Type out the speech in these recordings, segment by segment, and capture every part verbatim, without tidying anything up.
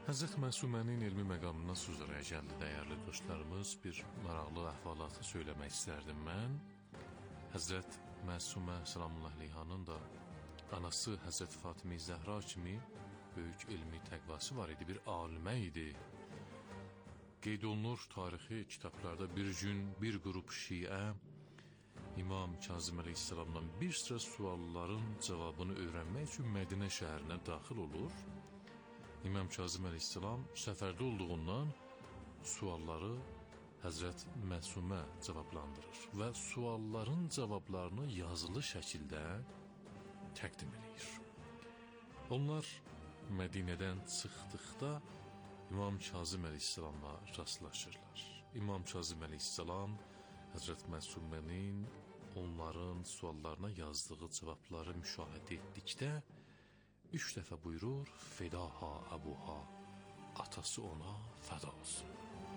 Həzrət Məsumənin elmi məqamından söz araya gəldi, dəyərli dostlarımız. Bir maraqlı əhvalatı söyləmək istərdim mən. Həzrət Məsumə Səlamullah Aleyhanın da anası Həzrət Fatimə Zəhra kimi böyük elmi təqvası var idi, bir alimə idi. Qeyd olunur tarixi kitablarda, bir gün bir qrup şiə İmam Kazım Əleyhisselamdan bir sıra sualların cavabını öyrənmək üçün Mədinə şəhərinə daxil olur. İmam Kazım Əleyhisselam səfərdə olduğundan sualları Həzrət Məsumə cavablandırır və sualların cavablarını yazılı şəkildə təqdim edir. Onlar Mədinədən çıxdıqda İmam Kazım Əleyhisselamla rastlaşırlar. İmam Kazım Əleyhisselam Həzrət Məsumənin onların suallarına yazdığı cavabları müşahidə etdikdə üç dəfə buyurur: "Fedaha əbuha", atası ona fəda olsun.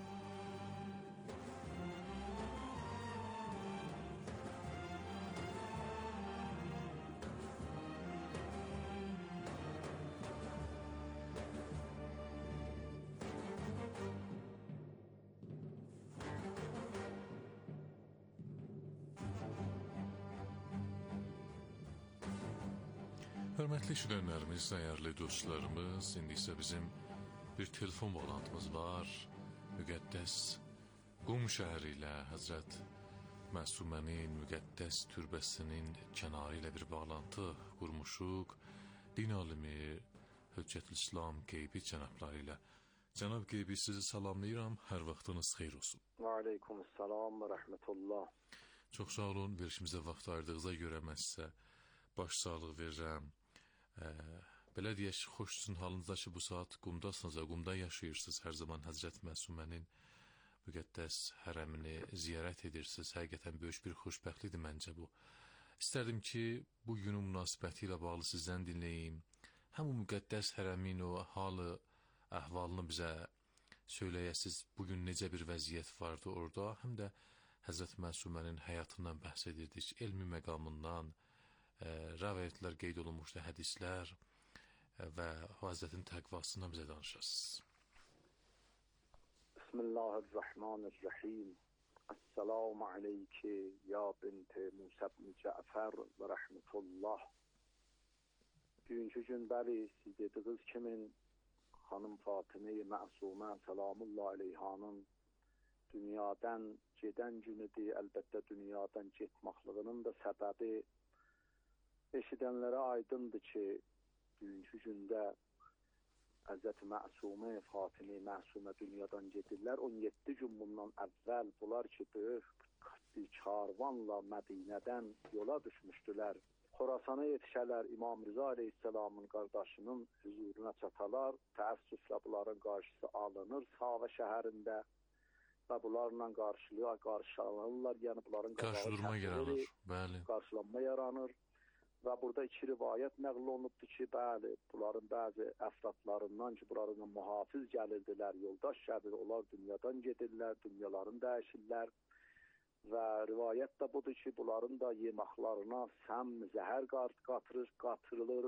Hörmətli işləyənlərimiz, dəyərli dostlarımız, indi isə bizim bir telefon bağlantımız var. Müqəddəs Qum şəhəri ilə Həzrət Məsumənin müqəddəs türbəsinin kənarı ilə bir bağlantı qurmuşuq. Din alimi Höccətülislam Qeybi cənabları ilə. Cənab Qeybi, sizi salamlayıram, hər vaxtınız xeyir olsun. Və aleykumussalam və rəhmətullah. Çox sağ olun, verişimizə vaxt ayırdığınıza görə mən sizə baş sağlıq verirəm. Ee, belə deyək, xoşsun halınızda ki, bu saat qumdasınız, qumda yaşayırsınız, hər zaman Həzrət Məsumənin müqəddəs hərəmini ziyarət edirsiniz. Həqiqətən böyük bir xoşbəxtlikdir məncə bu. İstərdim ki, bu günün münasibəti ilə bağlı sizdən dinləyim. Həm o müqəddəs hərəmin o halı, əhvalını bizə söyləyəsiz, bugün necə bir vəziyyət vardı orada, həm də Həzrət Məsumənin həyatından bəhs edirdik, elmi məqamından, e, rəvayətlər qeyd olunmuşdu, hədislər e, və Həzrətin təqvasından bizə danışasınız. Bismillahirrahmanirrahim. Esselamu aleyke ya binti Musa ibn Cəfər və rəhmətullah. Bugünkü gün bəli, siz dediniz kimin xanım Fatimə-i Məsumə Səlamullah Aleyhanın dünyadan gedən günüdür. Əlbəttə dünyadan getmaqlığının da səbəbi eşidənlərə aydındır ki, bugünkü gündə Həzrət Məsumə, Fatimə Məsumə dünyadan gedirlər. on yeddi gün bundan əvvəl bunlar ki, böyük bir karvanla Mədinədən yola düşmüşdülər. Xorasana yetişələr, İmam Rıza Aleyhisselamın qardaşının huzuruna çatalar, təəssüflə bunların qarşısı alınır Savə şəhərində və bunlarla qarşılığa qarşılanırlar, yəni bunların qarşılanma yaranır, bəli. Qarşılanma yaranır və burada iki rivayət nəql olunubdur ki, bəli, bunların bəzi əfradlarından ki, bunlarla mühafiz gəlirdilər, yoldaş gəlir, onlar dünyadan gedirlər, dünyalarını dəyişirlər və rivayət də budur ki, bunların da yeməklarına səm, zəhər qatırır, qatırılır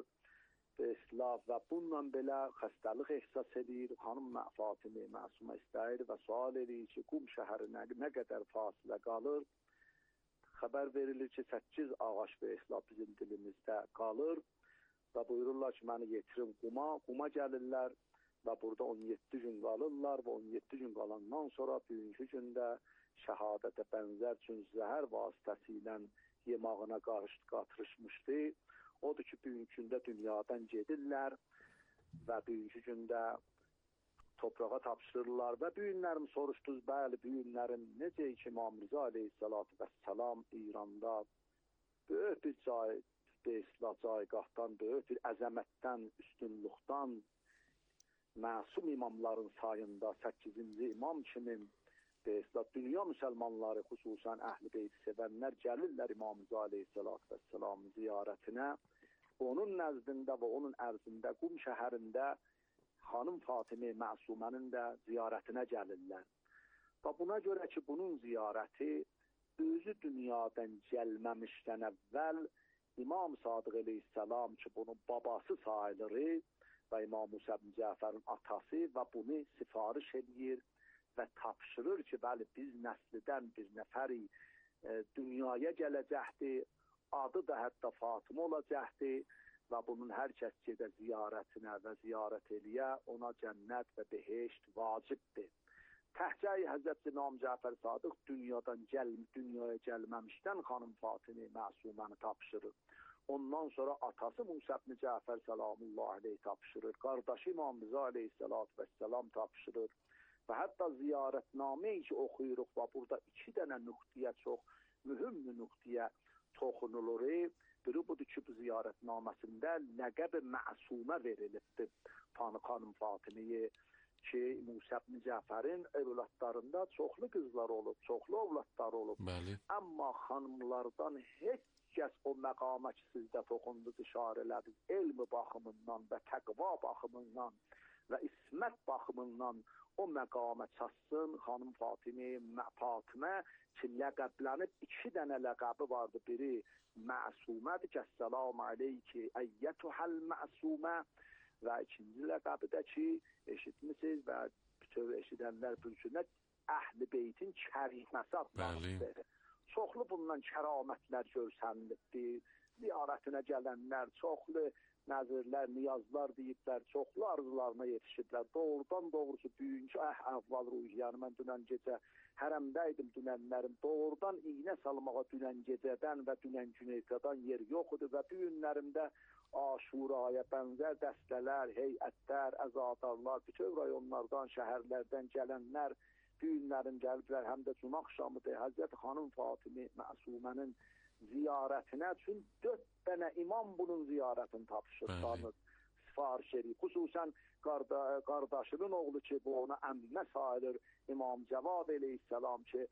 İslam və bununla belə xəstəlik ehsas edir. Xanım Fatimə Məsumə istəyir və sual edir ki, Qum şəhərinə nə qədər fasilə qalır? Xəbər verilir ki, səkkiz ağac və İslam bizim dilimizdə qalır və buyururlar ki, məni yetirin Quma. Quma gəlirlər və burada on yeddi gün qalırlar və on yeddi gün qalandan sonra bugünkü gündə şəhadətə bənzər üçün zəhər vasitəsilə yemağına qatırışmışdı. Odur ki, bugünkü gündə dünyadan gedirlər və bugünkü gündə toprağa tapşırırlar və bu günlərim soruşdunuz, bəli, bu günlərim necə ki, İmam Rıza Aleyhisselatü Vesselam İranda böyük bir cay, bir caygahdan, böyük bir əzəmətdən, üstünlükdən, məsum imamların sayında səkkizinci imam kimi dünya müsəlmanları, xüsusən əhl-i beyti sevənlər gəlirlər İmam Rıza Aleyhisselatü Vesselamın ziyarətinə. Onun nəzdində və onun ərzində Qum şəhərində xanım Fatimə Məsumənin də ziyarətinə gəlirlər. Və buna görə ki, bunun ziyarəti özü dünyadan gəlməmişdən əvvəl İmam Sadıq Aleyhisselam ki, bunun babası sayılır və İmam Musa ibn Cəfərin atası və bunu sifariş edir və tapşırır ki, bəli, biz nəslidən bir nəfəri e, dünyaya gələcəkdir, adı da hətta Fatıma olacaqdır və bunun hər kəs gedə ziyarətinə və ziyarət eləyə, ona cənnət və behişt vacibdir. Təhcə-i Həzrət İmam Cəfər Sadıq dünyadan gəl, dünyaya gəlməmişdən xanım Fatıma Məsuməni tapşırır. Ondan sonra atası Musa ibn Cəfər Səlamullahi aleyh tapşırır. Qardaşı İmam Rıza aleyhissalatu vesselam tapşırır. Və hətta ziyarətnameyi ki oxuyuruq və burada iki dənə nöqtəyə çox mühüm bir nöqtəyə toxunulur. Biri budur ki, bu ziyarətnaməsində ləqəb-i məsumə verilibdir. Tanı xanım Fatimiyə ki, Musa ibn Cəfərin evlatlarında çoxlu qızlar olub, çoxlu ovlatları olub. Bəli. Amma xanımlardan heç kəs o məqama ki, sizdə toxundunuz, işarə elədiniz, elmi baxımından və təqva baxımından və ismət baxımından o məqama çatsın. Xanım Fatimə, Fatimə ki, ləqəblənib iki dənə ləqəbi vardı. Biri Məsumədir ki, Əssəlamu aleyki əyyətuhəl məsumə və ikinci ləqəbi də ki, eşitmişsiniz və bütöv eşidənlər bülkünə Əhl-i Beytin kəriməsi adlanır. Çoxlu bundan kəramətlər görsənilibdir. Ziyarətinə gələnlər, çoxlu nəzirlər, niyazlar deyiblər, çoxlu arzularına yetişiblər. Doğrudan doğrusu büyüncü əhval ruhi, yəni mən dünən gecə hərəmdəydim dünənlərim. Doğrudan iynə salmağa dünən gecədən və dünən güneykadan yer yox idi və bu günlərimdə Aşuraya bənzər dəstələr, heyətlər, əzadarlar, bütün rayonlardan, şəhərlərdən gələnlər bu günlərim gəliblər, həm də cuma axşamıdır. Həzrət xanım Fatimə Məsumənin ziyarətinə üçün dörd dənə imam bunun ziyarətini tapşırır, sifariş edir. Xüsusən qardaşının oğlu ki, bu ona əmmə sayılır, İmam Cavad əleyhissalam ki,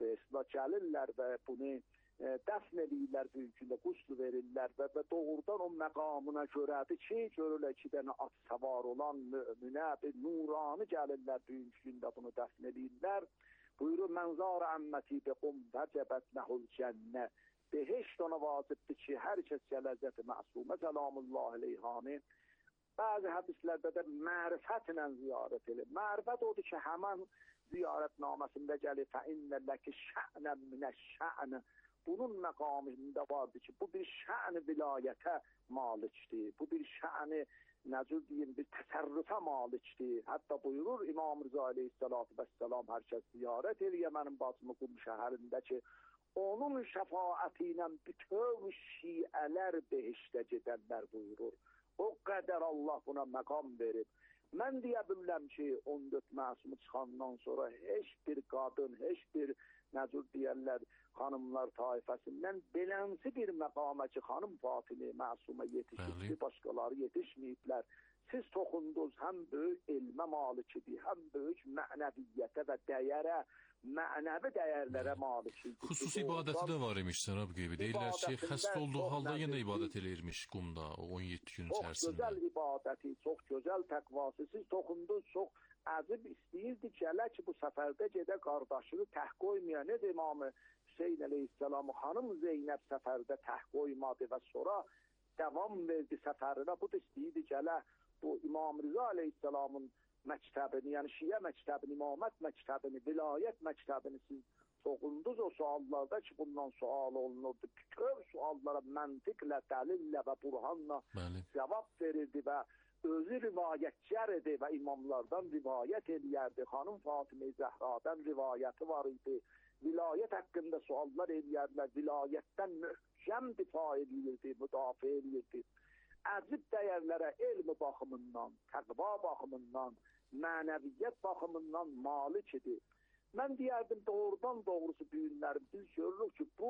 gəlirlər və bunu dəfn edirlər, büyükündə quslu verirlər və, və doğrudan o məqamına görədir ki, görürlər iki dənə at səvar olan müminə, bir nurani gəlirlər, büyükündə bunu dəfn edirlər. Buyurur, mənzar əmməti biqum vəcəbət nəhul cənnə. Behişt ona vacibdir ki, hər kəs Həzrət Məsumə Səlamullahi aleyhanı bəzi hədislərdə də mərifətlə ziyarət edir. Mərifət odur ki, həmən ziyarətnaməsində gəlir fəinnə ləki şə'nə minə şə'nə. Bunun məqamında vardır ki, bu bir şə'n-i vilayətə malikdir. Bu bir şə'n-i, necə deyim, bir təsərrüfə malikdir. Hətta buyurur İmam Rıza aleyhissalatu vesselam, hər kəs ziyarət eləyə mənim bacımı Qum şəhərində ki, onun şəfaəti ilə bütün şiələr behiştə gedənlər buyurur. O qədər Allah buna məqam verib. Mən deyə bilirəm ki, on dörd məsumu çıxandan sonra heç bir qadın, heç bir necə deyərlər, xanımlar taifəsindən belənsi bir məqama ki, xanım Fatimə Məsumə yetişibdir, başqaları yetişməyiblər. Siz toxundunuz, həm böyük elmə malikidir, həm böyük mənəviyyətə və dəyərə, mənəvi dəyərlərə malikidir. Xüsusi ibadəti də var imiş Cənab Qeybi. Deyirlər ki, xəstə olduğu halda yenə ibadət eləyirmiş Qumda o on yeddi gün içərisində. Çox gözəl ibadəti, çox gözəl təqvası. Siz toxundunuz, çox əzib istəyirdi ki, hələ ki bu səfərdə gedə qardaşını təh qoymaya. Nə İmam Hüseyin əleyhissalamı xanım Zeynəb səfərdə təh qoymadı və sonra davam verdi səfərinə. Bu da istəyirdi ki, hələ bu İmam Rıza aleyhissalamın məktəbini, yəni Şiə məktəbini, imamət məktəbini, vilayət məktəbini siz toxundunuz o suallarda ki, bundan sual olunurdu. Bütün suallara məntiqlə, dəlillə və burhanla cavab verirdi və özü rivayətçər idi və imamlardan rivayət edərdi. Xanım Fatimə Zəhradan rivayəti var idi. Vilayət haqqında suallar edərdilər. Vilayətdən möhkəm difa edirdi, müdafiə edirdi. Əzib dəyərlərə elmi baxımından, təqva baxımından, mənəviyyət baxımından malik idi. Mən deyərdim, doğrudan doğrusu bu günlərim biz görürük ki, bu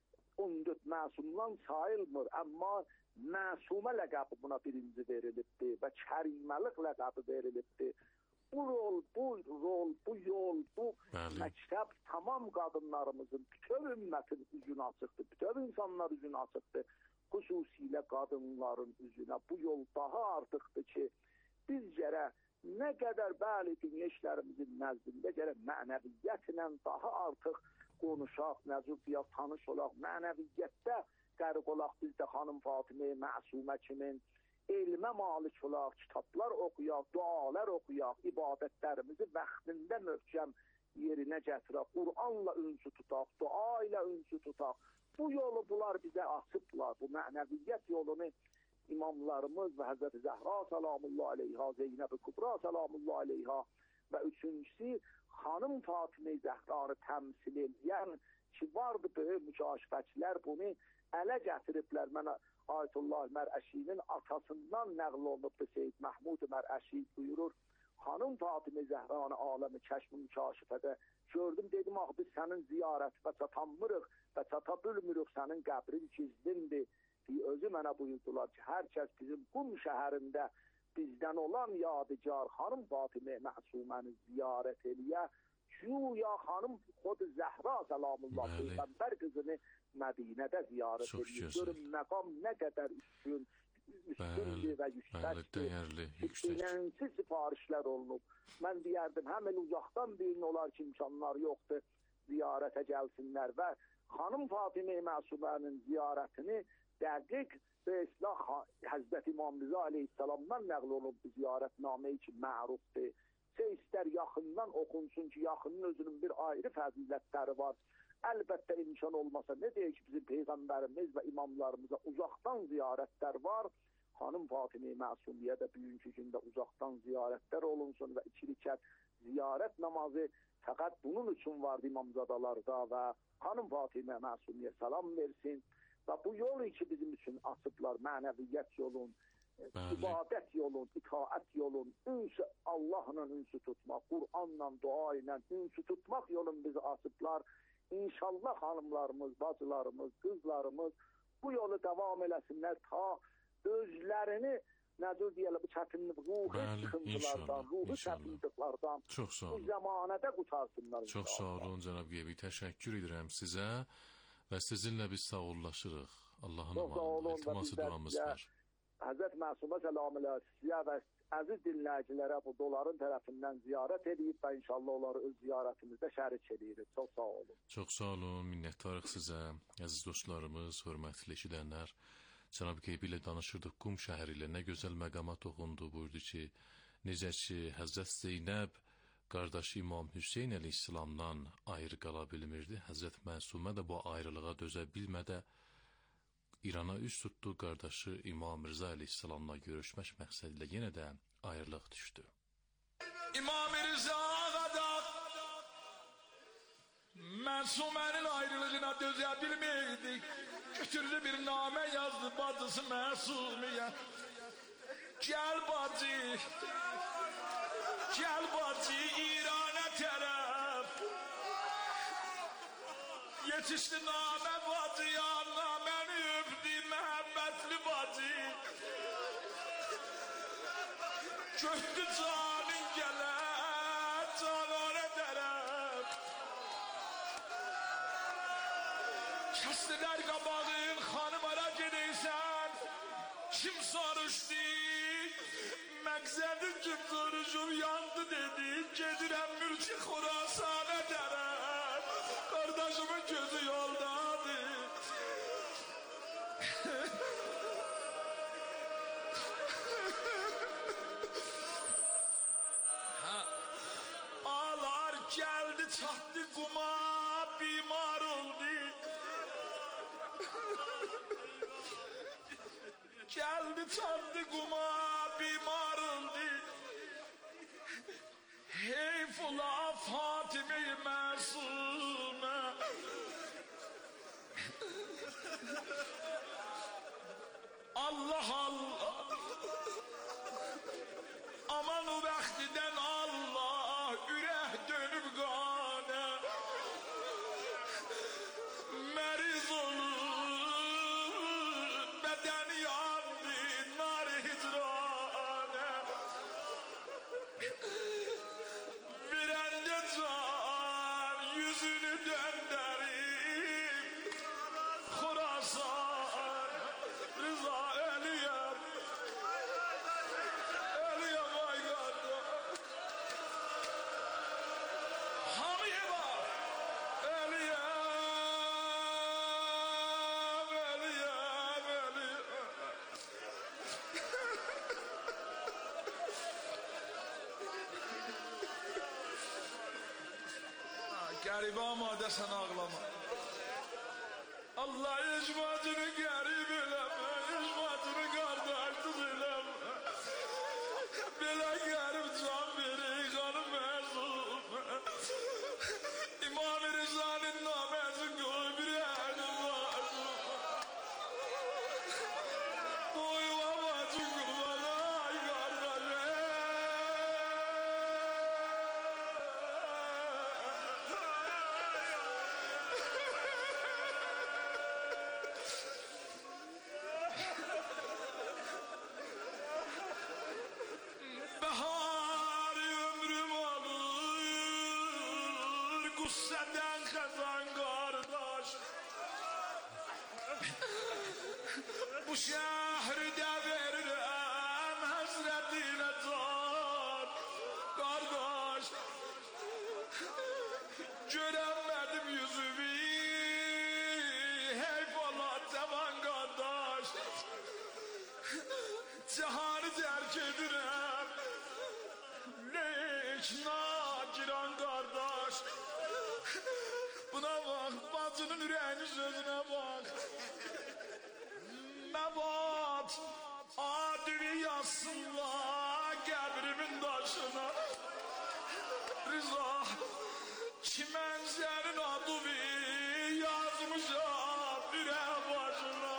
on dörd məsumdan sayılmır, amma məsumə ləqəbi buna birinci verilibdir və kəriməlik ləqəbi verilibdir. Bu rol, bu rol, bu yol, bu Bəli. Məktəb tamam qadınlarımızın, bütün ümmətin üzünə açıqdır, bütün insanlar üzünə açıqdır. Xüsusilə qadınların üzünə bu yol daha artıqdır ki, biz gərək nə qədər bəli dünya işlərimizin nəzdində gərək mənəviyyətlə daha artıq konuşaq, nəzürfiyə tanış olaq, mənəviyyətdə qərq olaq. Biz də xanım Fatimə Məsumə kimin elmə malik olaq, kitablar oxuyaq, dualar oxuyaq, ibadətlərimizi vaxtında möhkəm yerinə gətirək, Qur'anla ünsü tutaq, dua ilə ünsü tutaq. Bu yolu bunlar bizə açıblar, bu mənəviyyət yolunu imamlarımız və Həzrəti Zəhra salamullah aleyha, Zeynəb-i Kubra salamullah aleyha və üçüncüsü xanım Fatimə Zəhranı təmsil edən ki, vardı böyük mücaşifəçilər bunu ələ gətiriblər. Mənə Ayətullah Mərəşinin atasından nəql olunubdur. Seyyid Məhmud Mərəşi buyurur, xanım Fatimə Zəhranı aləmi kəşf mükaşifədə gördüm, dedim, ah, biz sənin ziyarətinə çatanmırıq və çata bilmirik, sənin qəbrin gizlindir. Özü mənə buyurdular ki, hər kəs bizim Qum şəhərində bizdən olan yadigar xanım Fatimə Məsuməni ziyarət eləyə, güya xanım xod Zəhra salamullah Peyğəmbər qızını Mədinədə ziyarət edir. Görün məqam nə qədər üstün, üstündür və yüksəkdir. Bilənsiz sifarişlər olunub. Mən deyərdim, həmin uzaqdan birin olar ki, imkanlar yoxdur, ziyarətə gəlsinlər və xanım Fatimə Məsumənin ziyarətini dəqiq və islah Həzrət İmam Rıza aleyhissalamdan nəql olunub bu ziyarətnaməyi ki, mərufdur. Şey istər yaxından oxunsun ki, yaxının özünün bir ayrı fəzilətləri var. Əlbəttə imkan olmasa ne deyək ki, bizim Peyğəmbərimiz və imamlarımıza uzaqdan ziyarətlər var. Xanım Fatimə Məsumiyə də bugünkü gündə uzaqdan ziyarətlər olunsun və iki rükət ziyarət namazı fəqət bunun üçün vardı imamzadalarda və xanım Fatimə Məsumiyə salam versin. Və bu yol ki, bizim üçün açıblar, mənəviyyət yolun, Bəli. ibadət yolun, itaət yolun, ünsü Allahla ünsü tutmaq, Qur'anla, dua ilə ünsü tutmaq yolun bizi açıblar. İnşallah xanımlarımız, bacılarımız, qızlarımız bu yolu davam eləsinlər ta özlərini nədir deyələ bu çətinlik, ruhi sıxıntılardan, ruhi çətinliklərdən bu zəmanədə qutarsınlar. Çox sağ olun cənab Qeybi, təşəkkür edirəm sizə və sizinlə biz sağollaşırıq. Allahın amanı, iltiması duamız var. Həzrət Məsumə səlamülə sizə və əziz dinləyicilərə bu doların tərəfindən ziyarət edib və inşallah onları öz ziyarətimizdə şərik edirik. Çox sağ olun. Çox sağ olun, minnəttarıq sizə, əziz dostlarımız, hörmətli eşidənlər. Cənab Qeybi ilə danışırdıq, Qum şəhəri ilə nə gözəl məqama toxundu. Buyurdu ki, necə ki, Həzrət Zeynəb qardaşı İmam Hüseyin əleyhissalamdan ayrı qala bilmirdi. Həzrət Məsumə də bu ayrılığa dözə bilmədə İrana üz tutdu, qardaşı İmam Rıza əleyhissalamla görüşmək məqsədilə yenə də ayrılıq düşdü. İmam Rıza qadak Məsumənin ayrılığına dözə bilməydik. Götürdü bir namə yazdı bacısı Məsumiyə. Gəl bacı, gəl bacı İran'a tərəf. Yetişdi namə bacı yanına, məni öpdü məhəbbətli bacı. Göhdü canın gələ, canana tərəf. Kəstilər qabağın, xanım ara gedəysən. Kim soruşdu? Məqsədi kim soruşub yandı dedi. Gedirəm mülki Xurasana tərəf. Qardaşımın gözü yoldadır. Ağlar gəldi çatdı Quma, bimar oldu. Geldi çatdı Quma, bimar oldu. Hey fula Fatime-i Məsumə. Allah Allah. Aman o bəxtidən Allah, ürək dönüb qanə. Məriz olur, bədəni yandı, nar hicranə. Virəndə can, yüzünü döndərib, Xurasan, Rıza ölüyəm. Ölüyəm ay qardaş. Hamiyə var, ölüyəm, ölüyəm, ölüyəm. Garibe amade sen ağlama. Allah ecmadını garip eleme, ecmadını kardeşsiz eleme. Bela garip can veri kanım mezun. İmam-ı Rıza'nın namazı koy bir elim var. Boyu amacı kurban ay kardeşim. Bahar ömrüm olur, gusseden kazan kardeş. Bu şehirde veririm hasretiyle can kardeş. Göremedim yüzümü, heyfallah seven kardeş. Cihanı terk edirəm, leyk nagiran kardeş. Buna bak, bacının ürəyinin sözüne bak. Mebat, adını yazsınlar qəbrimin daşına. Rıza, kimen senin adını yazmışam ürək başına.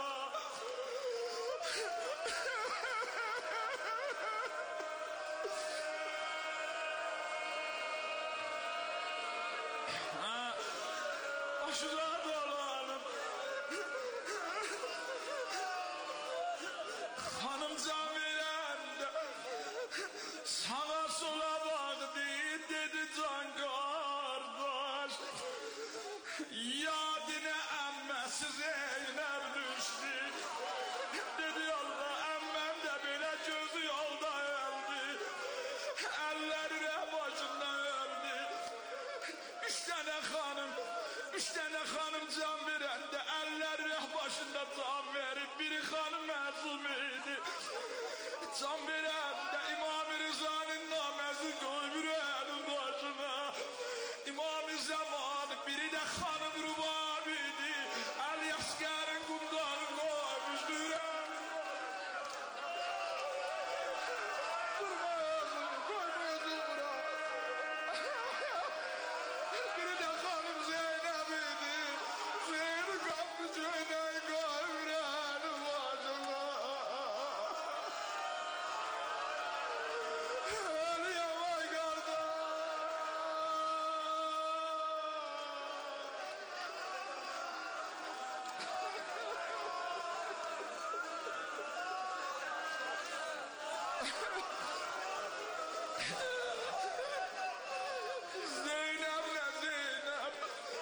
Başına dolanım. Hanım can verende sağa sola baktı dedi can kardeş. Yadine emmesi Zeynep düştü. Dedi Allah emmem de böyle gözü yolda öldü. Ellerine başından öldü. Üç tane hanım, üç tane hanım can verende ellerine başında can verip biri hanım mezumiydi. Can verende İmam-ı Rıza'nın namazı koy bir elin başına. İmam-ı Zaman biri de hanım rubabiydi. El yaskerin kumdanı koymuş bir elin. Durma yazını koyma yazını bırak. Biri de hanım Zeynep'iydi. Zeynep kapı Zeynep kavranı başına. Ölüye vay kardeş. Zeynep ne Zeynep,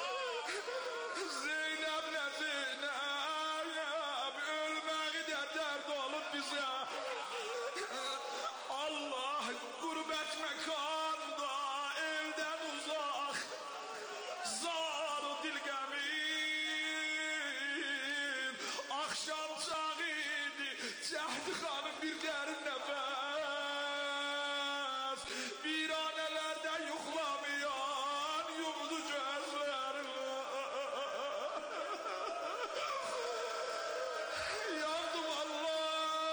Zeynep ne Zeynep, ölmeyi de dert olup bize. Allah gurbet mekanda evden uzak, zar-ı dilgemin. Akşam çağıydı, Cehdi hanım bir derin nefes. Viranelerde yuhlamayan yumdu gözlerini. Yandım Allah,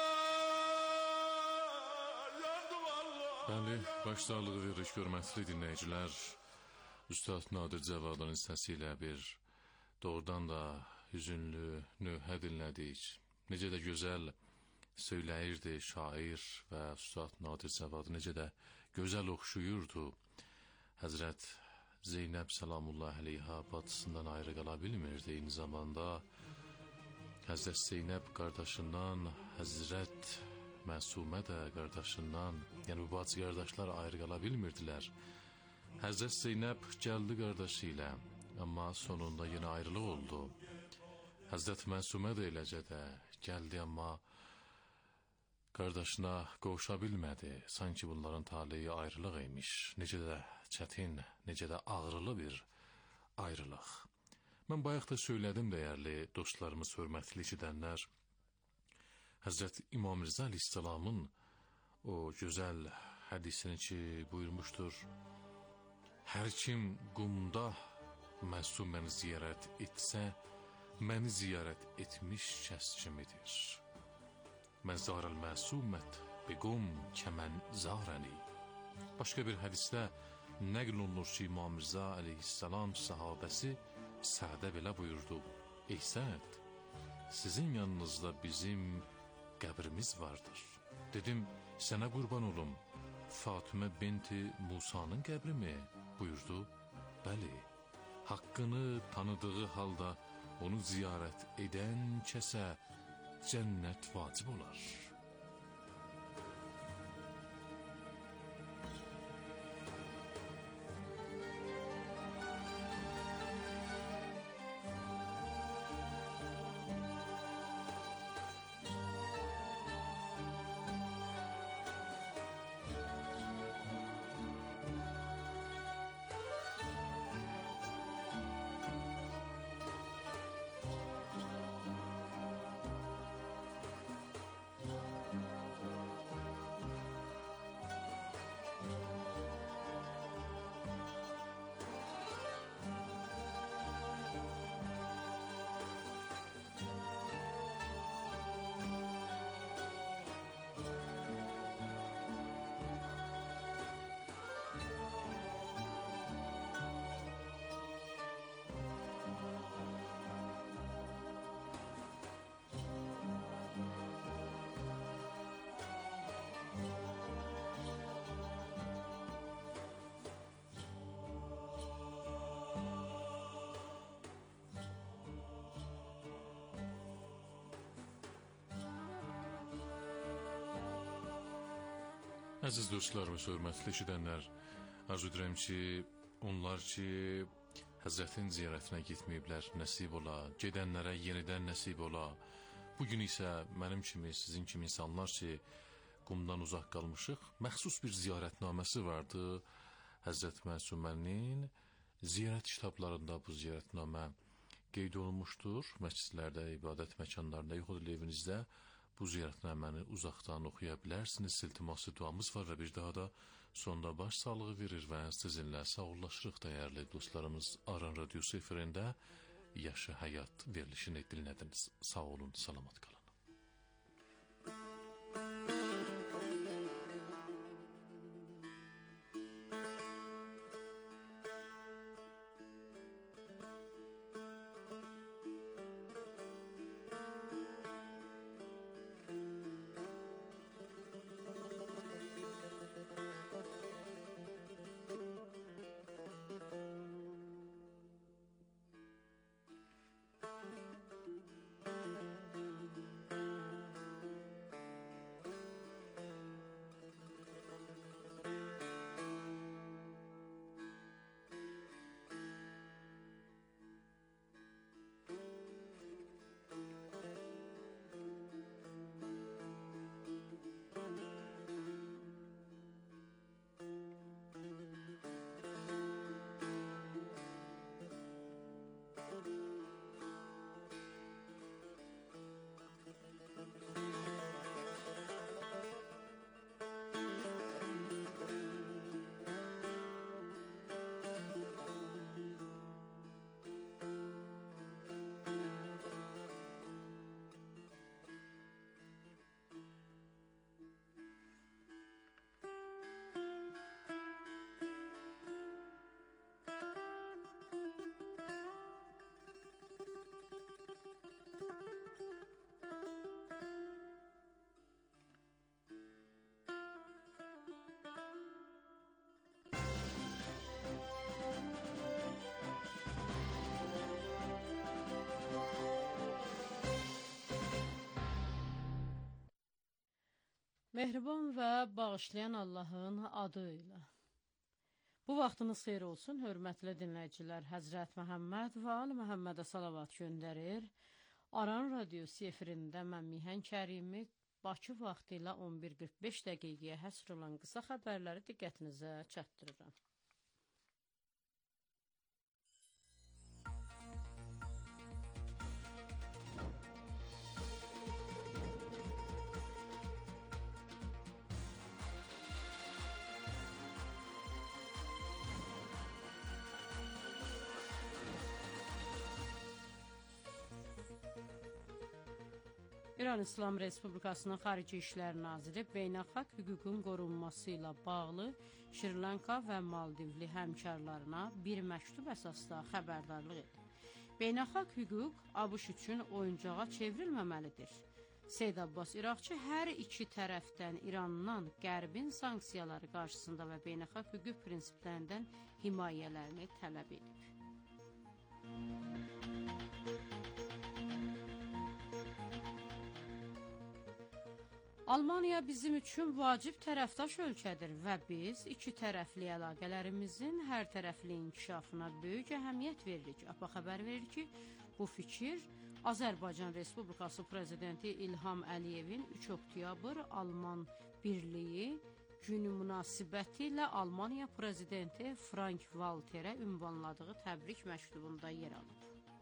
yandım Allah. Bəli, başsağlığı veririk hörmətli dinləyicilər. Üstad Nadir Cəvadın səsi ilə bir doğrudan da hüzünlü nöhə dinlədik. Necə də gözəl söyləyirdi şair və Üstad Nadir Cəvad, necə də gözəl oxşuyurdu. Həzrət Zeynəb Salamullah əleyha bacısından ayrı qala bilmirdi. Eyni zamanda Həzrət Zeynəb qardaşından, Həzrət Məsumə də qardaşından, yəni bu bacı qardaşlar ayrı qala bilmirdilər. Həzrət Zeynəb gəldi qardaşı ilə, amma sonunda yenə ayrılıq oldu. Həzrət Məsumə də eləcə də gəldi, amma qardaşına qovuşa bilmədi. Sanki bunların taleyi ayrılıq imiş. Necə də çətin, necə də ağrılı bir ayrılıq. Mən bayaq da söylədim dəyərli dostlarımız, hörmətli eşidənlər. Həzrət İmam Rıza Aleyhisselamın o gözəl hədisini ki buyurmuşdur. Hər kim qumda məsum məni ziyarət etsə, məni ziyarət etmiş kəs kimidir. Mən zarəl məsumət bequm kəmən zarəni. Başqa bir hədisdə nəql olunur ki, İmam Rza əleyhissalam sahabəsi Sədə belə buyurdu: Ey Səd, sizin yanınızda bizim qəbrimiz vardır. Dedim, sənə qurban olum, Fatimə binti Musanın qəbri mi? Buyurdu, bəli, haqqını tanıdığı halda onu ziyarət edən kəsə cənnət vacib olar. Əziz dostlarımız, hörmətli eşidənlər, arzu edirəm ki, onlar ki, Həzrətin ziyarətinə getməyiblər, nəsib ola, gedənlərə yenidən nəsib ola. Bugün isə mənim kimi, sizin kimi insanlar ki, qumdan uzaq qalmışıq, məxsus bir ziyarətnaməsi vardı. Həzrət Məsumənin ziyarət kitablarında bu ziyarətnamə qeyd olunmuşdur. Məscidlərdə, ibadət məkanlarında, yoxudur evinizdə bu ziyarətnaməni uzaqdan oxuya bilərsiniz. İltiması duamız var və bir daha da sonda baş sağlığı verir və sizinlə sağollaşırıq dəyərli dostlarımız. Aran Radiosu efirində Yaşı Həyat verilişini dinlədiniz. Sağ olun, salamat qalın. Mehriban və bağışlayan Allahın adı ilə. Bu vaxtınız xeyir olsun, hörmətli dinləyicilər. Həzrət Məhəmməd və Ali Məhəmmədə salavat göndərir. Aran Radiosu efirində mən Mihan Kərimi Bakı vaxtı ilə on bir qırx beş dəqiqəyə həsr olan qısa xəbərləri diqqətinizə çatdırıram. İran İslam Respublikasının Xarici İşlər Naziri beynəlxalq hüququn qorunması ilə bağlı Şri Lanka və Maldivli həmkarlarına bir məktub əsasda xəbərdarlıq edib. Beynəlxalq hüquq ABŞ üçün oyuncağa çevrilməməlidir. Seyid Abbas İraqçı hər iki tərəfdən İrandan Qərbin sanksiyaları qarşısında və beynəlxalq hüquq prinsiplərindən himayələrini tələb edib. Almaniya bizim üçün vacib tərəfdaş ölkədir və biz iki tərəfli əlaqələrimizin hər tərəfli inkişafına böyük əhəmiyyət veririk. APA xəbər verir ki, bu fikir Azərbaycan Respublikası Prezidenti İlham Əliyevin üç oktyabr Alman Birliyi günü münasibəti ilə Almaniya Prezidenti Frank Walterə ünvanladığı təbrik məktubunda yer alıb.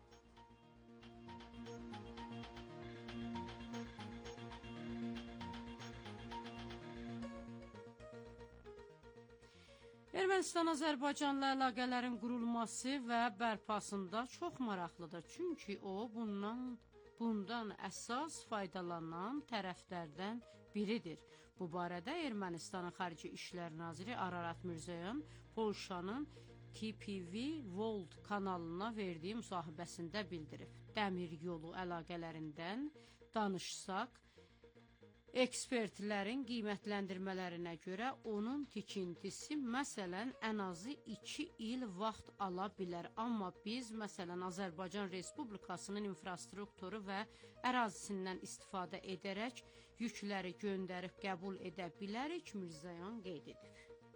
Ermənistan-Azərbaycanla əlaqələrin qurulması və bərpasında çox maraqlıdır. Çünki o, bundan, bundan əsas faydalanan tərəflərdən biridir. Bu barədə Ermənistanın Xarici İşlər Naziri Ararat Mirzoyan Polşanın T P V World kanalına verdiyi müsahibəsində bildirib. Dəmir yolu əlaqələrindən danışsaq, ekspertlərin qiymətləndirmələrinə görə onun tikintisi məsələn ən azı iki il vaxt ala bilər. Amma biz məsələn Azərbaycan Respublikasının infrastrukturu və ərazisindən istifadə edərək yükləri göndərib qəbul edə bilərik, Mirzoyan qeyd edib.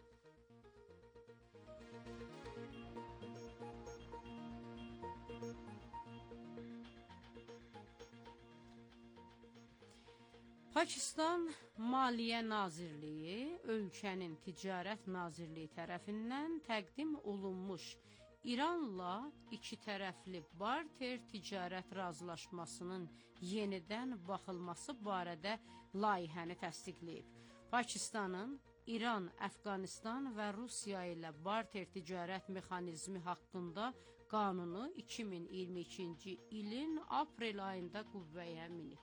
Pakistan Maliyyə Nazirliyi ölkənin Ticarət Nazirliyi tərəfindən təqdim olunmuş İranla iki tərəfli barter ticarət razılaşmasının yenidən baxılması barədə layihəni təsdiqləyib. Pakistanın İran, Əfqanistan və Rusiya ilə barter ticarət mexanizmi haqqında qanunu iki min iyirmi ikinci ilin aprel ayında qüvvəyə minib.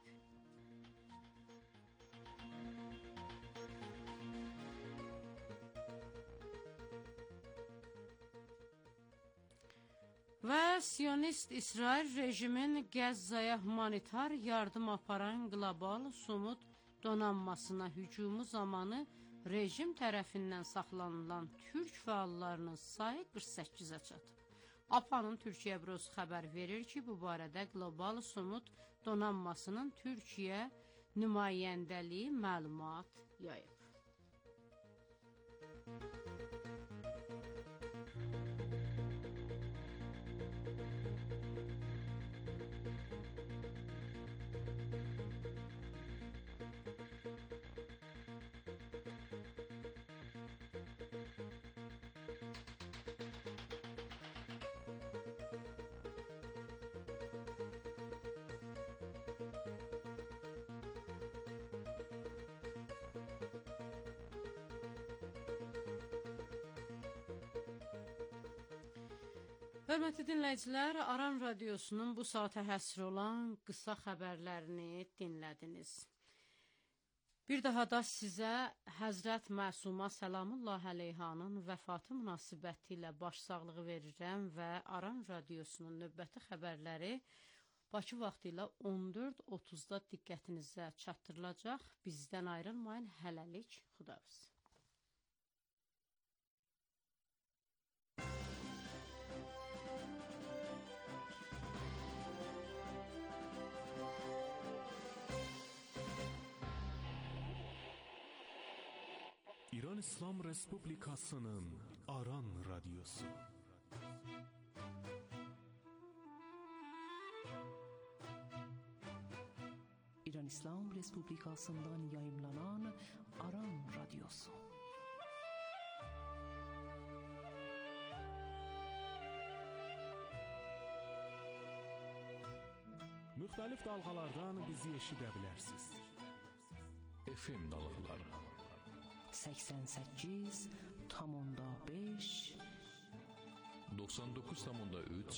Və Siyonist İsrail rejimin Qəzzaya humanitar yardım aparan qlobal Sumud donanmasına hücumu zamanı rejim tərəfindən saxlanılan türk fəallarının sayı qırx səkkizə çatıb. A P A-nın Türkiyə bürosu xəbər verir ki, bu barədə qlobal Sumud donanmasının Türkiyə nümayəndəliyi məlumat yayıb. Hörmətli dinləyicilər, Aran Radiosunun bu saata həsr olan qısa xəbərlərini dinlədiniz. Bir daha da sizə Həzrət Məsuma Səlamullah Əleyhanın vəfatı münasibəti ilə başsağlığı verirəm və Aran Radiosunun növbəti xəbərləri Bakı vaxtı ilə on dörd otuzda diqqətinizə çatdırılacaq. Bizdən ayrılmayın, hələlik, xudahafiz. İran İslam Respublikasının Aran Radyosu. İran İslam Respublikasından yayımlanan Aran Radyosu. Müxtəlif dalğalardan bizi eşidə bilərsiniz. F M dalğaları səksən səkkiz tam beş doxsan doqquz tam üç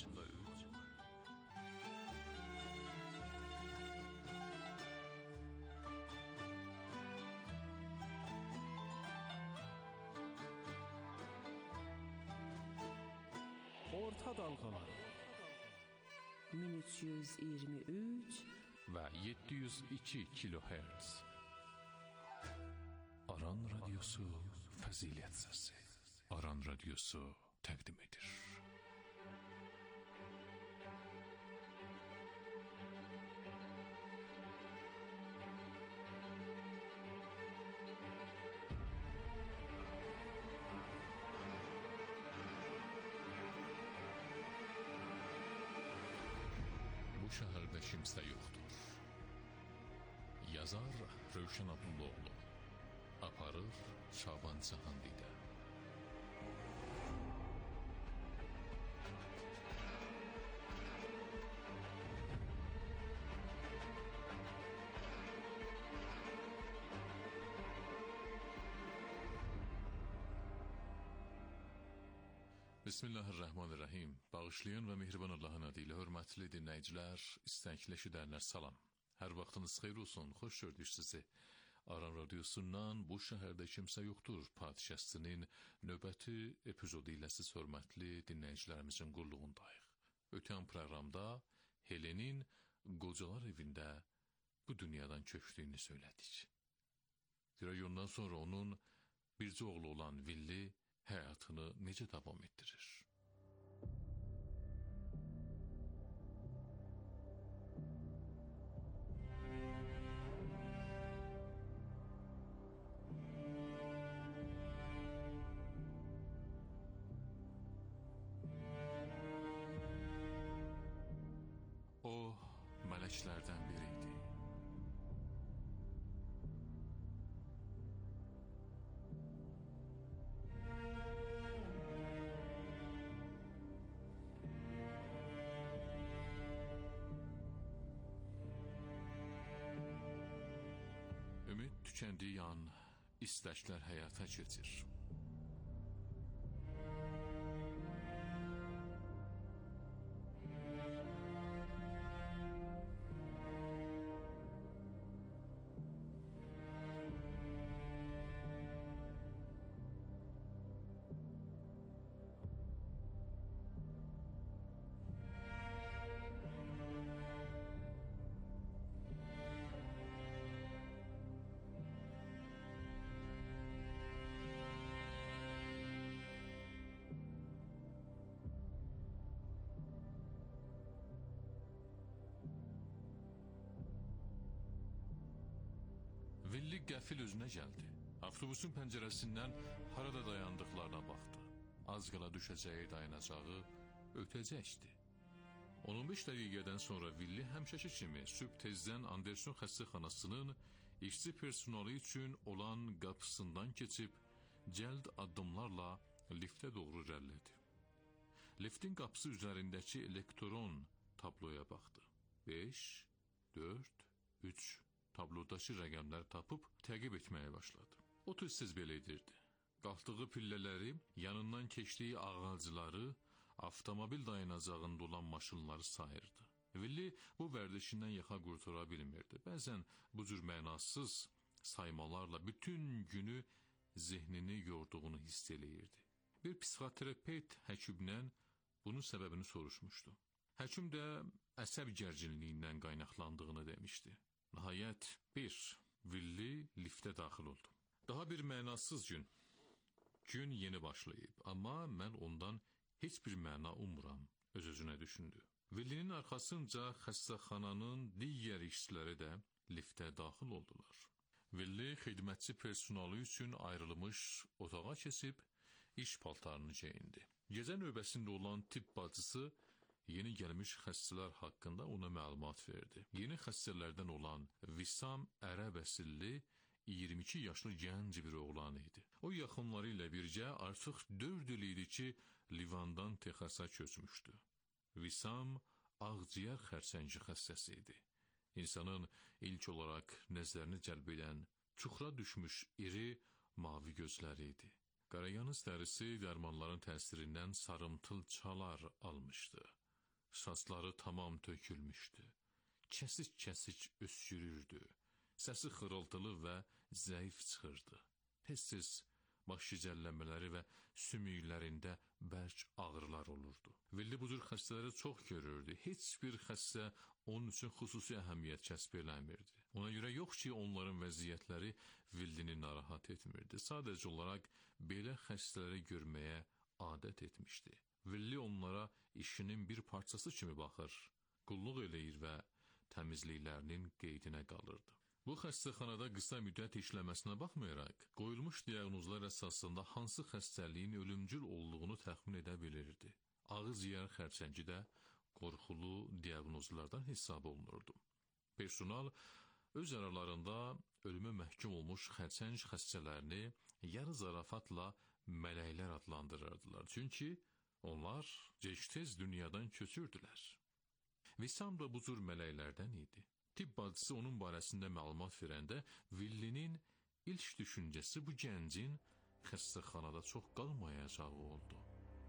orta dalğaları min üç yüz iyirmi üç və yeddi yüz iki kilohertz. Aran Radyosu Fəzilət Səsi. Aran Radyosu təqdim edir. Bu şəhərdə kimsə yoxdur. Yazar Rövşən Abdullaoğlu. Aparır Şaban Cahandidə. Bismillahirrahmanirrahim. Bağışlayan və mehriban Allahın adıyla hörmətli dinləyicilər, istəkli eşidənlər salam. Hər vaxtınız xeyir olsun, xoş gördük sizi. Aran Radyosundan Bu Şəhərdə Kimsə Yoxdur podkastının növbəti epizodu ilə siz hörmətli dinləyicilərimizin qulluğundayıq. Ötən proqramda Helenin qocalar evində bu dünyadan köçdüyünü söylədik. Görək ondan sonra onun bircə oğlu olan Villi həyatını necə davam etdirir? O, mələklərdən biri idi. Ümid tükəndiyi an istəklər həyata keçir. Villi qəfil özünə gəldi. Avtobusun pəncərəsindən harada dayandıqlarına baxdı. Az qala düşəcəyi dayanacağı ötəcəkdi. on on beş dəqiqədən sonra Villi həmişəki kimi sübh tezdən Anderson xəstəxanasının işçi personalı üçün olan qapısından keçib cəld addımlarla liftə doğru irəlilədi. Liftin qapısı üzərindəki elektron tabloya baxdı. beş, dörd, üç tablodakı rəqəmlər tapıb təqib etməyə başladı. O tez-tez belə edirdi. Qalxdığı pillələri, yanından keçdiyi ağacları, avtomobil dayanacağında olan maşınları sayırdı. Villi bu vərdişindən yaxa qurtara bilmirdi. Bəzən bu cür mənasız saymalarla bütün günü zehnini yorduğunu hiss eləyirdi. Bir psixoterapevt həkimdən bunun səbəbini soruşmuşdu. Həkim də əsəb gərginliyindən qaynaqlandığını demişdi. Nəhayət, bir, Villi liftə daxil oldu. Daha bir mənasız gün. Gün yeni başlayıb, amma mən ondan heç bir məna ummuram, öz-özünə düşündü. Villinin arxasınca xəstəxananın digər işçiləri də liftə daxil oldular. Villi xidmətçi personalı üçün ayrılmış otağa keçib, iş paltarını geyindi. Gecə növbəsində olan tibb bacısı yeni gəlmiş xəstələr haqqında ona məlumat verdi. Yeni xəstələrdən olan Visam ərəb əsilli iyirmi iki yaşlı gənc bir oğlan idi. O yaxınları ilə birgə artıq dörd il idi ki, Livandan Texasa köçmüşdü. Visam ağciyər xərçəngi xəstəsi idi. İnsanın ilk olaraq nəzərini cəlb edən çuxura düşmüş iri mavi gözləri idi. Qarayanız dərisi dərmanların təsirindən sarımtıl çalar almışdı. Saçları tamam tökülmüşdü. Kəsik-kəsik öskürürdü. Səsi xırıltılı və zəif çıxırdı. Tez-tez baş gicəllənmələri və sümüklərində bərk ağrılar olurdu. Villi bu cür xəstələri çox görürdü. Heç bir xəstə onun üçün xüsusi əhəmiyyət kəsb eləmirdi. Ona görə yox ki, onların vəziyyətləri Villini narahat etmirdi. Sadəcə olaraq belə xəstələri görməyə adət etmişdi. Villi onlara işinin bir parçası kimi baxır, qulluq eləyir və təmizliklərinin qeydinə qalırdı. Bu xəstəxanada qısa müddət işləməsinə baxmayaraq, qoyulmuş diaqnozlar əsasında hansı xəstəliyin ölümcül olduğunu təxmin edə bilirdi. Ağız yiyər xərçəngi də qorxulu diaqnozlardan hesab olunurdu. Personal öz aralarında ölümə məhkum olmuş xərçəng xəstələrini yarı zarafatla mələklər adlandırırdılar. Çünki onlar gec-tez dünyadan köçürdülər. Vissam da bu cür mələklərdən idi. Tibb bacısı onun barəsində məlumat verəndə Villinin ilk düşüncəsi bu gəncin xəstəxanada çox qalmayacağı oldu.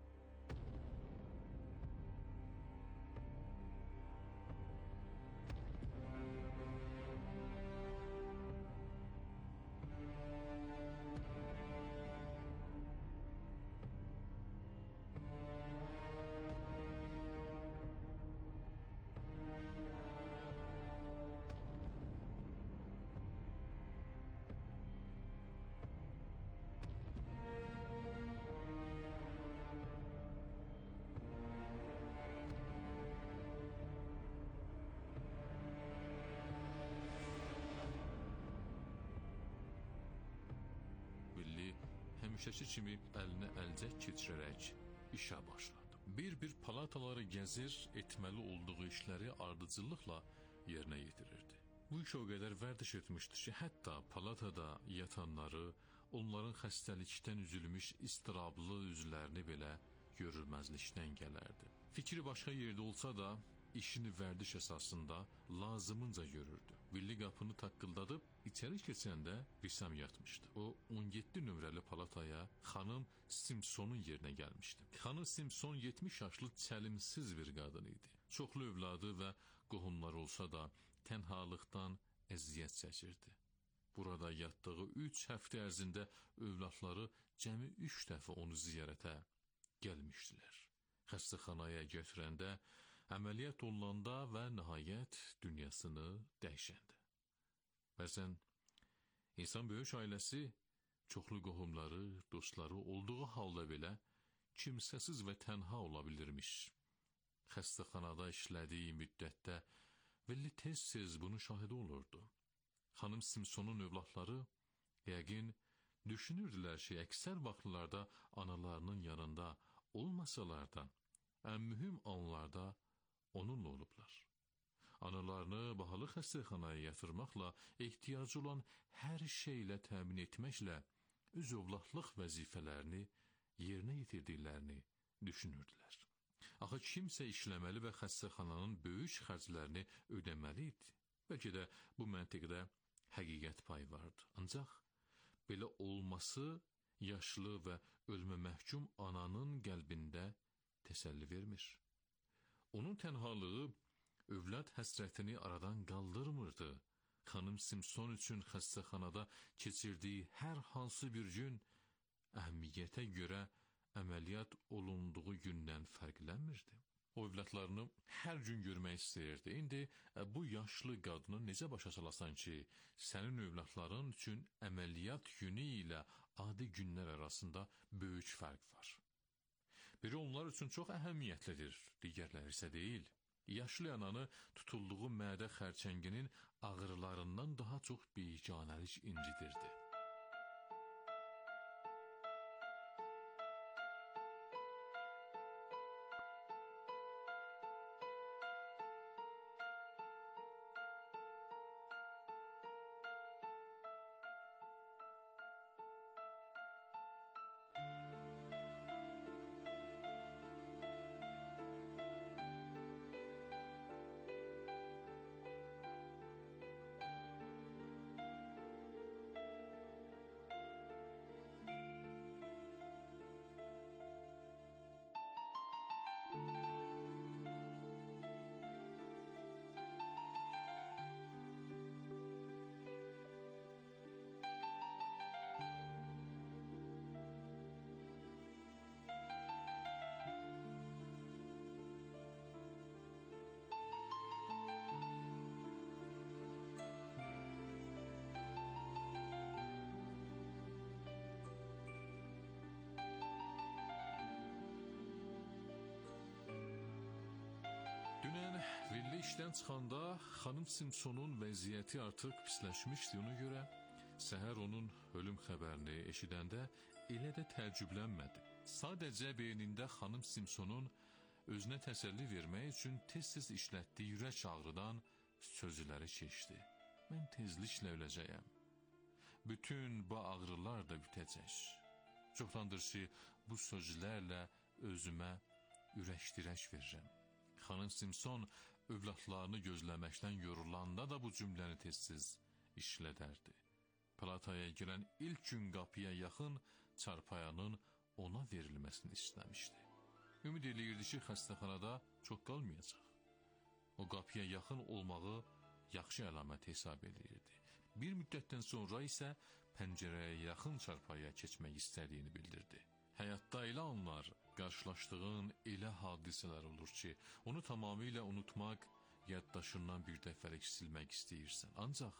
Həmişəki kimi əlinə əlcək keçirərək işə başladı. Bir-bir palataları gəzir, etməli olduğu işləri ardıcıllıqla yerinə yetirirdi. Bu iş o qədər vərdiş etmişdi ki, hətta palatada yatanları, onların xəstəlikdən üzülmüş istirablı üzlərini belə görülməzlikdən gələrdi. Fikri başqa yerdə olsa da, işini vərdiş əsasında lazımınca görürdü. Villi qapını taqqıldadıb, içəri keçəndə Vissam yatmışdı. O, on yeddi nömrəli palataya xanım Simpsonun yerinə gəlmişdi. Xanım Simpson yetmiş yaşlı çəlimsiz bir qadın idi. Çoxlu övladı və qohumları olsa da, tənhalıqdan əziyyət çəkirdi. Burada yatdığı üç həftə ərzində övladları cəmi üç dəfə onu ziyarətə gəlmişdilər. Xəstəxanaya götürəndə, əməliyyat olunanda və nəhayət dünyasını dəyişəndə. Bəzən insan böyük ailəsi, çoxlu qohumları, dostları olduğu halda belə kimsəsiz və tənha ola bilirmiş. Xəstəxanada işlədiyi müddətdə Villi tez-tez bunun şahidi olurdu. Xanım Simpsonun övladları yəqin düşünürdülər ki, əksər vaxtlarda analarının yanında olmasalar da, ən mühüm anlarda onunla olublar. Analarını bahalı xəstəxanaya yatırmaqla, ehtiyacı olan hər şeylə təmin etməklə öz övladlıq vəzifələrini yerinə yetirdiklərini düşünürdülər. Axı kimsə işləməli və xəstəxananın böyük xərclərini ödəməli idi. Bəlkə də bu məntiqdə həqiqət payı vardı. Ancaq belə olması yaşlı və ölümə məhkum ananın qəlbində təsəlli vermir. Onun tənhalığı övlad həsrətini aradan qaldırmırdı. Xanım Simpson üçün xəstəxanada keçirdiyi hər hansı bir gün əhəmiyyətə görə əməliyyat olunduğu gündən fərqlənmirdi. O övladlarını hər gün görmək istəyirdi. İndi bu yaşlı qadını necə başa salasan ki, sənin övladların üçün əməliyyat günü ilə adi günlər arasında böyük fərq var. Biri onlar üçün çox əhəmiyyətlidir, digərləri isə deyil. Yaşlı ananı tutulduğu mədə xərçənginin ağrılarından daha çox biganəlik incidirdi. Evə işdən çıxanda xanım Simpsonun vəziyyəti artıq pisləşmişdi. Ona görə səhər onun ölüm xəbərini eşidəndə elə də təəccüblənmədi. Sadəcə beynində xanım Simpsonun özünə təsəlli vermək üçün tez-tez işlətdiyi ürək ağrıdan sözləri keçdi. Mən tezliklə öləcəyəm. Bütün bu ağrılar da bitəcək. Çoxdandır ki, bu sözlərlə özümə ürək-dirək verirəm. Xanım Simpson övladlarını gözləməkdən yorulanda da bu cümləni tez-tez işlədərdi. Palataya girən ilk gün qapıya yaxın çarpayının ona verilməsini istəmişdi. Ümid eləyirdi ki, xəstəxanada çox qalmayacaq. O qapıya yaxın olmağı yaxşı əlamət hesab eləyirdi. Bir müddətdən sonra isə pəncərəyə yaxın çarpayıya keçmək istədiyini bildirdi. Həyatda elə anlar, qarşılaşdığın elə hadisələr olur ki, onu tamamilə unutmaq, yaddaşından bir dəfəlik silmək istəyirsən. Ancaq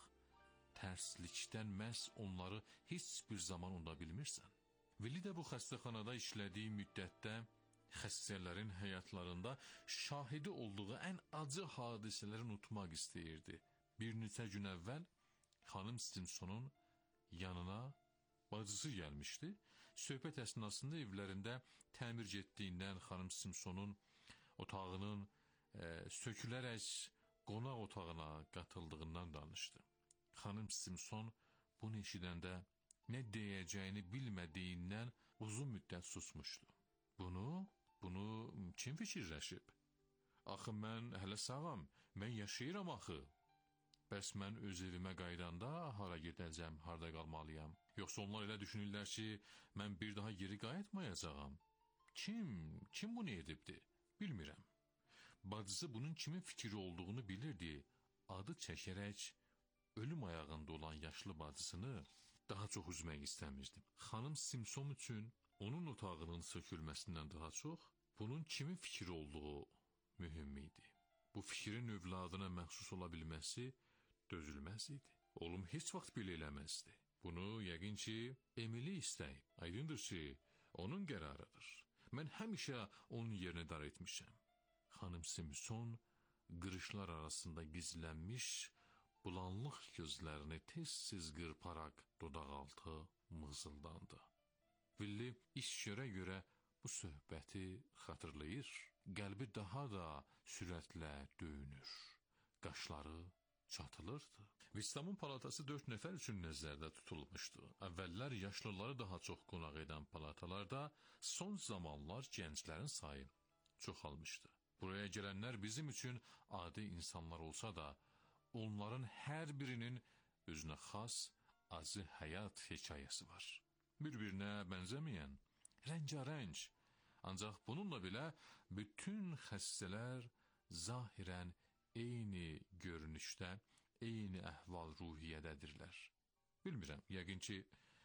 tərslikdən məhz onları heç bir zaman unuda bilmirsən. Veli də bu xəstəxanada işlədiyi müddətdə xəstələrin həyatlarında şahidi olduğu ən acı hadisələri unutmaq istəyirdi. Bir neçə gün əvvəl xanım Simpsonun yanına bacısı gəlmişdi. Söhbət əsnasında evlərində təmir etdiyindən xanım Simpsonun otağının e, sökülərək qonaq otağına qatıldığından danışdı. Xanım Simpson bunu eşidəndə nə deyəcəyini bilmədiyindən uzun müddət susmuşdu. Bunu, bunu kim fikirləşib? Axı mən hələ sağam, mən yaşayıram axı. Bəs mən öz evimə qaydanda hara gedəcəm, harda qalmalıyam? Yoxsa onlar elə düşünürlər ki, mən bir daha geri qayıtmayacağam. Kim, kim bunu edibdi? Bilmirəm. Bacısı bunun kimin fikri olduğunu bilirdi. Adı çəkərək ölüm ayağında olan yaşlı bacısını daha çox üzmək istəmirdim. Xanım Simpson üçün onun otağının sökülməsindən daha çox bunun kimin fikri olduğu mühüm idi. Bu fikrin övladına məxsus ola bilməsi dözülməz idi. Oğlum heç vaxt belə eləməzdi. Bunu yəqin ki, Emily istəyib. Aydındır ki, onun qərarıdır. Mən həmişə onun yerini dar etmişəm. Xanım Simpson qırışlar arasında gizlənmiş bulanlıq gözlərini tez-tez qırparaq dodaqaltı mızıldandı. Villi iş görə-görə bu söhbəti xatırlayır. Qəlbi daha da sürətlə döyünür. Qaşları çatılırdı. Vistamın palatası dörd nəfər üçün nəzərdə tutulmuşdu. Əvvəllər yaşlıları daha çox qonaq edən palatalarda son zamanlar gənclərin sayı çoxalmışdı. Buraya gələnlər bizim üçün adi insanlar olsa da, onların hər birinin özünə xas acı həyat hekayəsi var. Bir-birinə bənzəməyən, rəngarəng, ancaq bununla belə bütün xəstələr zahirən eyni görünüşdə, eyni əhval-ruhiyyədədirlər. Bilmirəm, yəqin ki,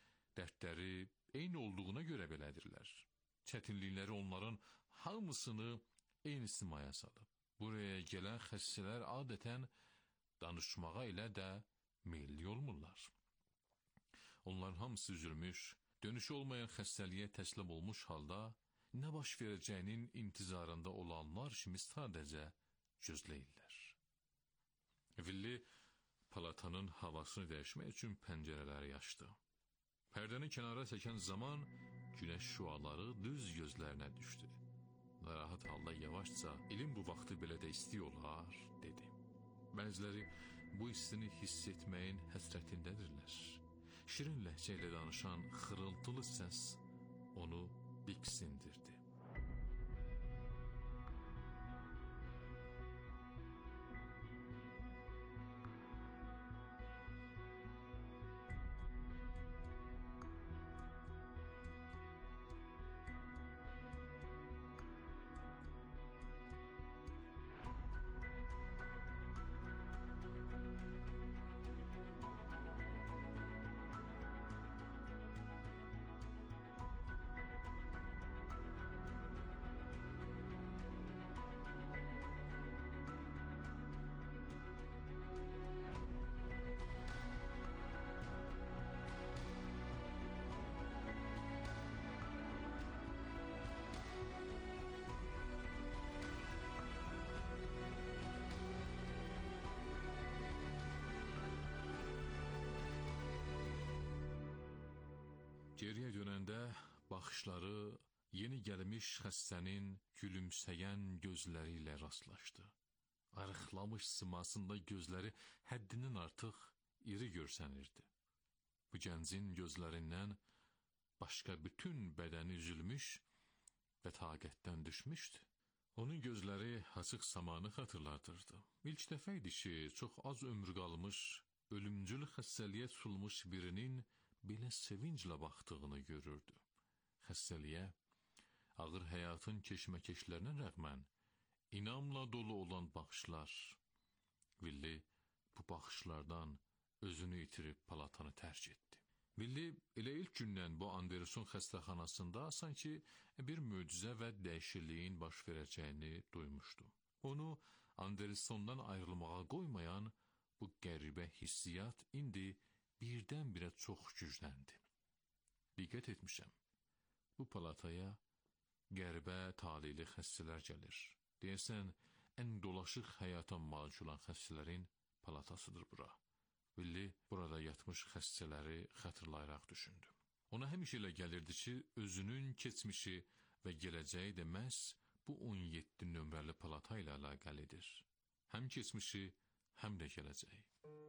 dərdləri eyni olduğuna görə belədirlər. Çətinlikləri onların hamısını eyni simaya salıb. Buraya gələn xəstələr adətən danışmağa elə də meyilli olmurlar. Onların hamısı üzülmüş, dönüşü olmayan xəstəliyə təslim olmuş halda nə baş verəcəyinin intizarında olanlar kimi sadəcə gözləyirlər. Villi palatanın havasını dəyişmək üçün pəncərələri açdı. Pərdəni kənara çəkən zaman günəş şüaları düz gözlərinə düşdü. Narahat halda yavaşca, elin bu vaxtı belə də isti olar, dedi. Bəziləri bu istini hiss etməyin həsrətindədirlər. Şirin ləhcə ilə danışan xırıltılı səs onu diksindirdi. baxışları yeni gəlmiş xəstənin gülümsəyən gözləri ilə rastlaşdı. Arıqlamış simasında gözləri həddindən artıq iri görsənirdi. Bu gəncin gözlərindən başqa bütün bədəni üzülmüş və taqətdən düşmüşdü. Onun gözləri açıq samanı xatırladırdı. İlk dəfə idi ki, çox az ömrü qalmış, ölümcül xəstəliyə tutulmuş birinin belə sevinclə baxdığını görürdü. Xəstəliyə, ağır həyatın keşməkeşlərinə rəğmən, inamla dolu olan baxışlar. Villi bu baxışlardan özünü itirib palatanı tərk etdi. Villi elə ilk gündən bu Anderson xəstəxanasında sanki bir möcüzə və dəyişikliyin baş verəcəyini duymuşdu. Onu Andersondan ayrılmağa qoymayan bu qəribə hissiyat indi birdən-birə çox gücləndi. Diqqət etmişəm, bu palataya qəribə talihli xəstələr gəlir. Deyəsən, ən dolaşıq həyata malik olan xəstələrin palatasıdır bura. Villi burada yatmış xəstələri xatırlayaraq düşündü. Ona həmişə elə gəlirdi ki, özünün keçmişi və gələcəyi də məhz bu on yeddi nömrəli palata ilə əlaqəlidir. Həm keçmişi, həm də gələcəyi.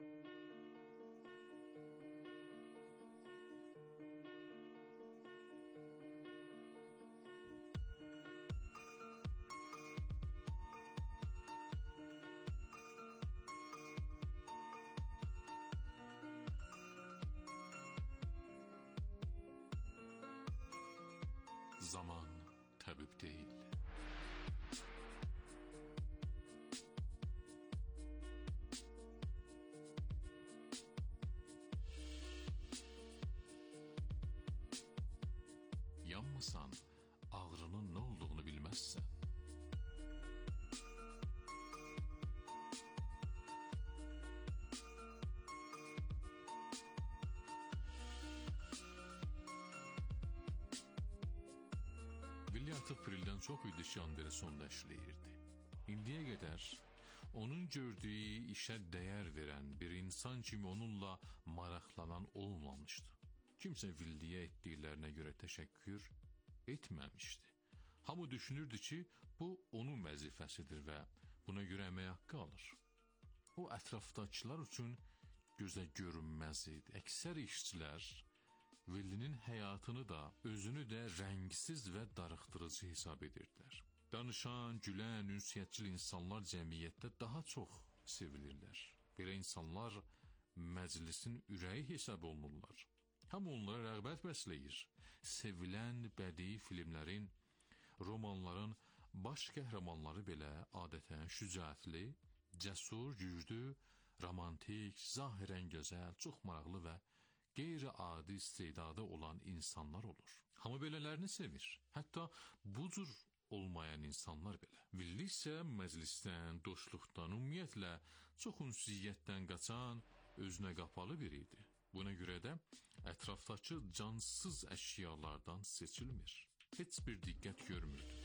Zaman təbib deyil. Yanmasan, ağrının nə olduğunu bilməzsən. Villi artıq Prildən çox idi ki, Andersonda işləyirdi. İndiyə qədər onun gördüyü işə dəyər verən bir insan kimi onunla maraqlanan olmamışdı. Kimsə Villiyə etdiklərinə görə təşəkkür etməmişdi. Hamı düşünürdü ki, bu onun vəzifəsidir və buna görə əmək haqqı alır. O ətrafdakılar üçün gözə görünməz idi. Əksər işçilər Villinin həyatını da, özünü də rəngsiz və darıxdırıcı hesab edirdilər. Danışan, gülən, ünsiyyətçil insanlar cəmiyyətdə daha çox sevilirlər. Belə insanlar məclisin ürəyi hesab olunurlar. Hamı onlara rəğbət bəsləyir. Sevilən bədii filmlərin, romanların baş qəhrəmanları belə adətən şücaətli, cəsur, güclü, romantik, zahirən gözəl, çox maraqlı və qeyri-adi istedadı olan insanlar olur. Hamı belələrini sevir. Hətta bu cür olmayan insanlar belə. Villi isə məclisdən, dostluqdan, ümumiyyətlə çox ünsiyyətdən qaçan, özünə qapalı biri idi. Buna görə də ətrafdakı cansız əşyalardan seçilmir. Heç bir diqqət görmürdü.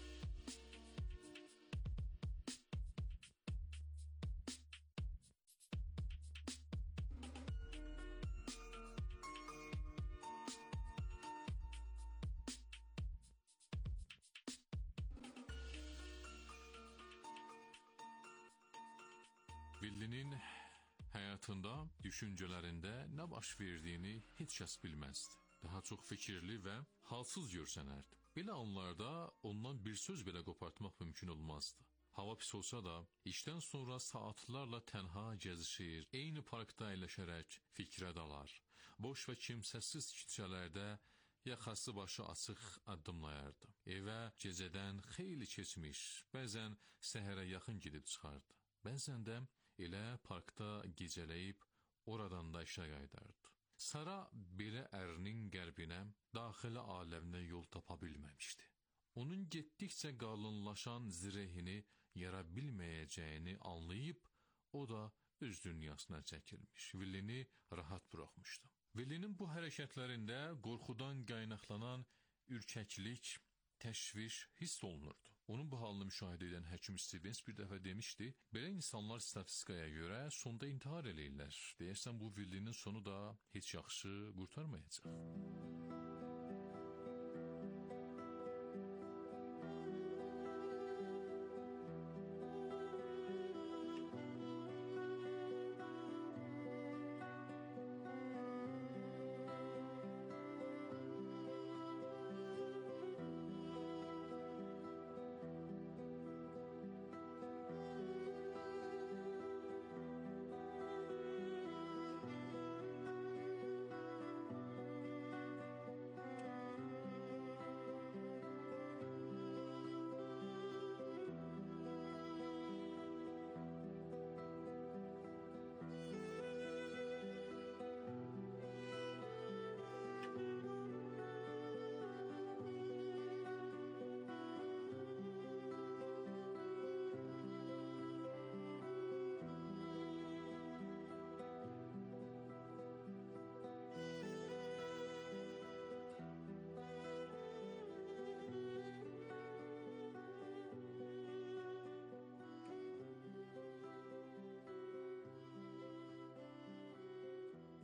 Villinin həyatında, düşüncələrində nə baş verdiyini heç kəs bilməzdi. Daha çox fikirli və halsız görsənərdi. Belə anlarda ondan bir söz belə qopartmaq mümkün olmazdı. Hava pis olsa da, işdən sonra saatlarla tənha gəzişir, eyni parkda əyləşərək fikrə dalar. Boş və kimsəsiz küçələrdə yaxası başı açıq addımlayardı. Evə gecədən xeyli keçmiş, bəzən səhərə yaxın gedib çıxardı. Bəzən də elə parkda gecələyib, oradan da işə qayıdardı. Sara belə ərinin qəlbinə, daxili aləminə yol tapa bilməmişdi. Onun getdikcə qalınlaşan zirehini yara bilməyəcəyini anlayıb, o da öz dünyasına çəkilmiş, Villini rahat buraxmışdı. Villinin bu hərəkətlərində qorxudan qaynaqlanan ürkəklik, təşviş hiss olunurdu. Onun bu halını müşahidə edən həkim Stevens bir dəfə demişdi, belə insanlar statistikaya görə sonda intihar eləyirlər. Deyərsən bu Villinin sonu da heç yaxşı qurtarmayacaq.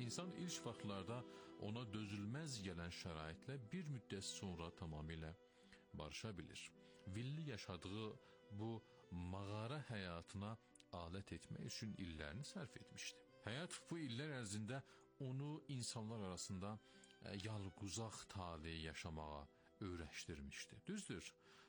İnsan ilk vaxtlarda ona dözülməz gələn şəraitlə bir müddət sonra tamamilə barışa bilir. Villi yaşadığı bu mağara həyatına alət etmək üçün illərini sərf etmişdi. Həyat bu illər ərzində onu insanlar arasında yalquzaq taleyi yaşamağa öyrəşdirmişdi. Düzdür,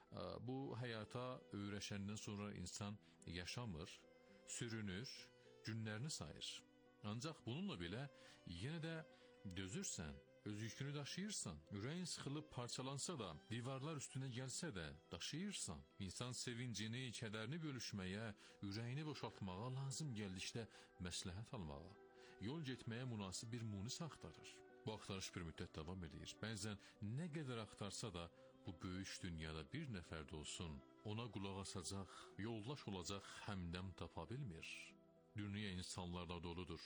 bu həyata öyrəşəndən sonra insan yaşamır, sürünür, günlərini sayır. Ancaq bununla belə yenə də dözürsən, öz yükünü daşıyırsan, ürəyin sıxılıb parçalansa da, divarlar üstünə gəlsə də daşıyırsan. İnsan sevincini, kədərini bölüşməyə, ürəyini boşaltmağa, lazım gəldikdə məsləhət almağa, yol getməyə münasib bir munis axtarır. Bu axtarış bir müddət davam edir. Bəzən nə qədər axtarsa da bu böyük dünyada bir nəfər də olsun ona qulaq asacaq, yoldaş olacaq həmdəm tapa bilmir. Dünya insanlarla doludur.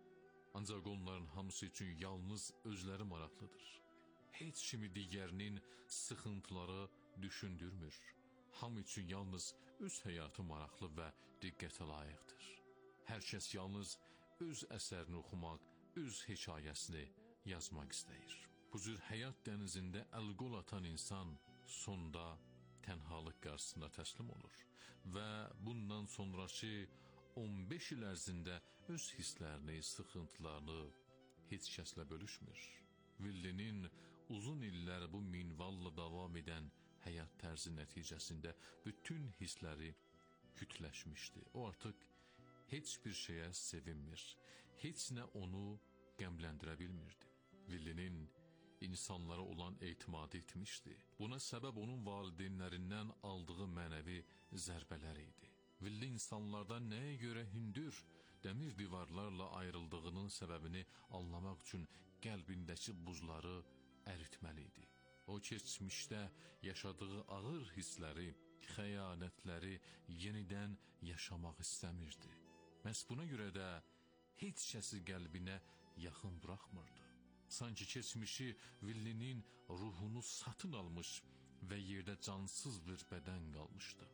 Ancaq onların hamısı üçün yalnız özləri maraqlıdır. Heç kimi digərinin sıxıntıları düşündürmür. Hamı üçün yalnız öz həyatı maraqlı və diqqətə layiqdir. Hər kəs yalnız öz əsərini oxumaq, öz hekayəsini yazmaq istəyir. Bu cür həyat dənizində əl-qol atan insan sonda tənhalıq qarşısında təslim olur və bundan sonraki on beş il ərzində öz hisslərini, sıxıntılarını heç kəslə bölüşmür. Villinin uzun illər bu minvalla davam edən həyat tərzi nəticəsində bütün hissləri kütləşmişdi. O artıq heç bir şeyə sevinmir, heç nə onu qəmləndirə bilmirdi. Villinin insanlara olan etimadı etmişdi. Buna səbəb onun valideynlərindən aldığı mənəvi zərbələr idi. Villi insanlardan nəyə görə hündür, dəmir divarlarla ayrıldığının səbəbini anlamaq üçün qəlbindəki buzları əritməli idi. O keçmişdə yaşadığı ağır hissləri, xəyanətləri yenidən yaşamaq istəmirdi. Məhz buna görə də heç kəsi qəlbinə yaxın buraxmırdı. Sanki keçmişi Villinin ruhunu satın almış və yerdə cansız bir bədən qalmışdı.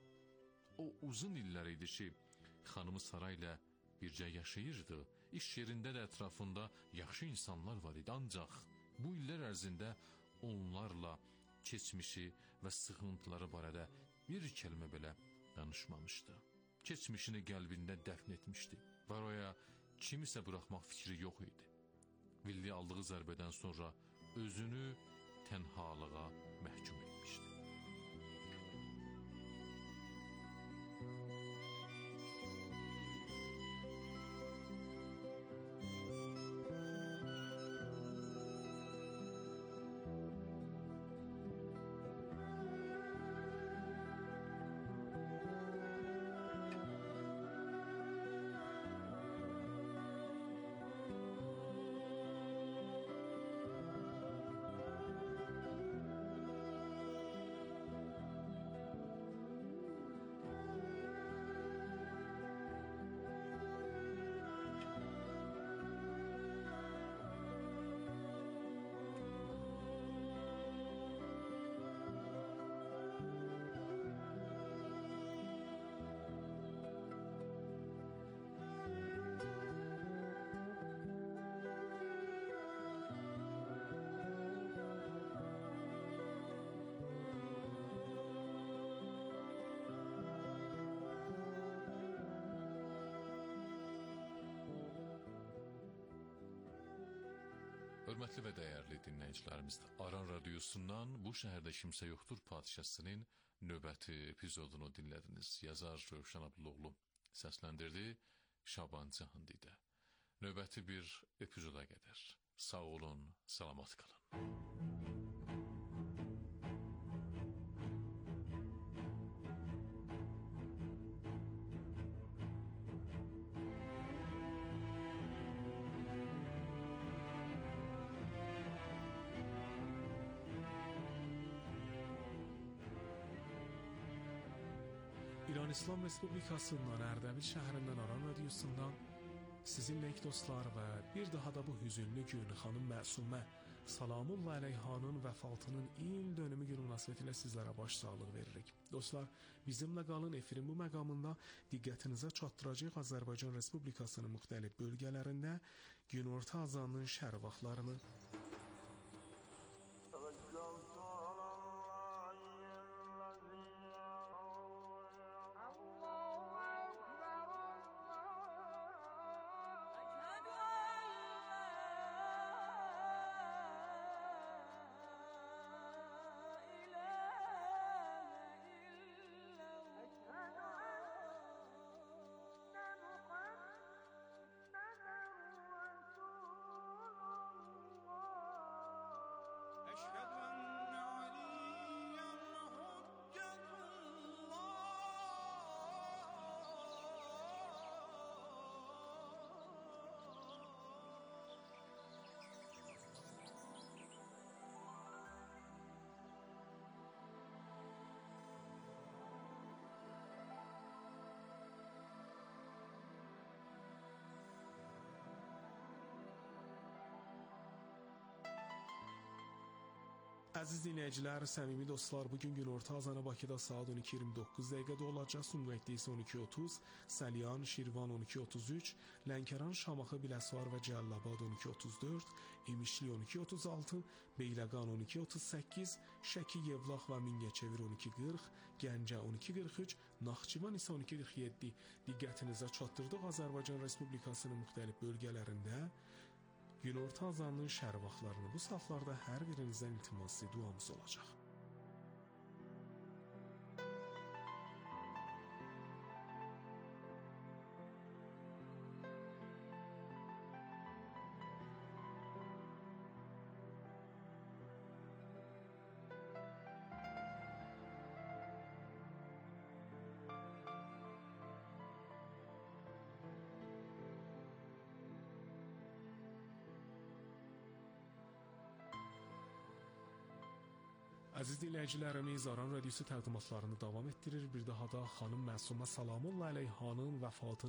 O uzun illər idi ki, xanımı sarayla bircə yaşayırdı. İş yerində də ətrafında yaxşı insanlar var idi. Ancaq bu illər ərzində onlarla keçmişi və sıxıntıları barədə bir kəlmə belə danışmamışdı. Keçmişini qəlbində dəfn etmişdi. Varoya kimisə buraxmaq fikri yox idi. Villi aldığı zərbədən sonra özünü tənhalığa məhkum etmişdi. Hörmətli və dəyərli dinləyicilərimiz, Aran Radiosundan Bu Şəhərdə Kimsə Yoxdur podkastının növbəti epizodunu dinlədiniz. Yazar Rövşən Abduloğlu səsləndirdi, Şaban Cahandidə. Növbəti bir epizoda qədər sağ olun, salamat qalın. İran İslam Respublikasının Ərdəbil şəhərindən Aran Radiosundan sizinlə dostlar və bir daha da bu hüzünlü gün xanım Məsumə Salamullah Əleyhanın vəfatının il dönümü günü münasibətilə sizlərə başsağlığı veririk. Dostlar, bizimlə qalın. Efirin bu məqamında diqqətinizə çatdıracağıq Azərbaycan Respublikasının müxtəlif bölgələrində günorta azanının şərq vaxtlarını. Əziz dinləyicilər, səmimi dostlar, bugün günorta azanı Bakıda saat on iki iyirmi doqquz dəqiqədə olacaq. Sumqayıtda isə on iki otuz, Salyan, Şirvan on iki otuz üç, Lənkəran, Şamaxı, Biləsuvar və Cəlilabad on iki otuz dörd, İmişli on iki otuz altı, Beyləqan on iki otuz səkkiz, Şəki, Yevlax və Mingəçevir on iki qırx, Gəncə on iki qırx üç, Naxçıvan isə on iki qırx yeddi. Diqqətinizə çatdırdıq Azərbaycan Respublikasının müxtəlif bölgələrində günorta azanının şərq vaxtlarını. Bu saatlarda hər birinizdən iltiması duamız olacaq. Əziz dinləyicilərimiz, Aran Radiosu təqdimatlarını davam etdirir. Bir daha da xanım Məsumə Salamullah Əleyhanın vəfatını